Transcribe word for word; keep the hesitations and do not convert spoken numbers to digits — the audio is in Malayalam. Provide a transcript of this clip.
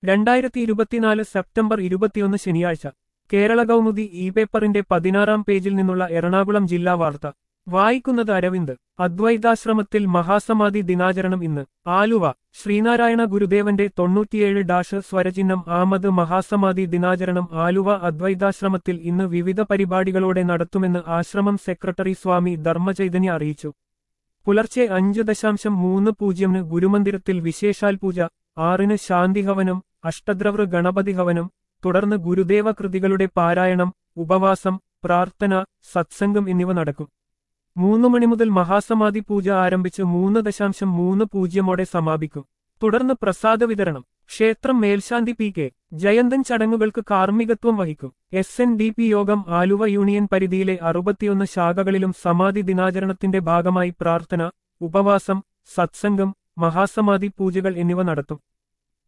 രണ്ടായിരത്തി ഇരുപത്തിനാല് സെപ്റ്റംബർ ഇരുപത്തിയൊന്ന് ശനിയാഴ്ച കേരള കൗമുദി ഇ പേപ്പറിന്റെ പതിനാറാം പേജിൽ നിന്നുള്ള എറണാകുളം ജില്ലാ വാർത്ത വായിക്കുന്നത് അരവിന്ദ്. അദ്വൈതാശ്രമത്തിൽ മഹാസമാധി ദിനാചരണം ഇന്ന്. ആലുവ. ശ്രീനാരായണ ഗുരുദേവന്റെ തൊണ്ണൂറ്റിയേഴ് ഡാഷ് സ്വരചിഹ്നം ആമത് മഹാസമാധി ദിനാചരണം ആലുവ അദ്വൈതാശ്രമത്തിൽ ഇന്ന് വിവിധ പരിപാടികളോടെ നടത്തുമെന്ന് ആശ്രമം സെക്രട്ടറി സ്വാമി ധർമ്മചൈതന്യ അറിയിച്ചു. പുലർച്ചെ അഞ്ച് ദശാംശം മൂന്ന് പൂജ്യമിന് ഗുരുമന്ദിരത്തിൽ വിശേഷാൽ പൂജ, ആറിന് ശാന്തിഹവനം, അഷ്ടദ്രവൃ ഗണപതി ഹവനം, തുടർന്ന് ഗുരുദേവ കൃതികളുടെ പാരായണം, ഉപവാസം, പ്രാർത്ഥന, സത്സംഗം എന്നിവ നടക്കും. മൂന്നു മണി മുതൽ മഹാസമാധി പൂജ ആരംഭിച്ച് മൂന്ന് ദശാംശം മൂന്ന് പൂജ്യമോടെ സമാപിക്കും. തുടർന്ന് പ്രസാദ വിതരണം. ക്ഷേത്രം മേൽശാന്തി പി കെ ജയന്തൻ ചടങ്ങുകൾക്ക് കാർമ്മികത്വം വഹിക്കും. എസ് എൻ ഡി പി യോഗം ആലുവ യൂണിയൻ പരിധിയിലെ അറുപത്തിയൊന്ന് ശാഖകളിലും സമാധി ദിനാചരണത്തിന്റെ ഭാഗമായി പ്രാർത്ഥന, ഉപവാസം, സത്സംഗം, മഹാസമാധി പൂജകൾ എന്നിവ നടത്തും.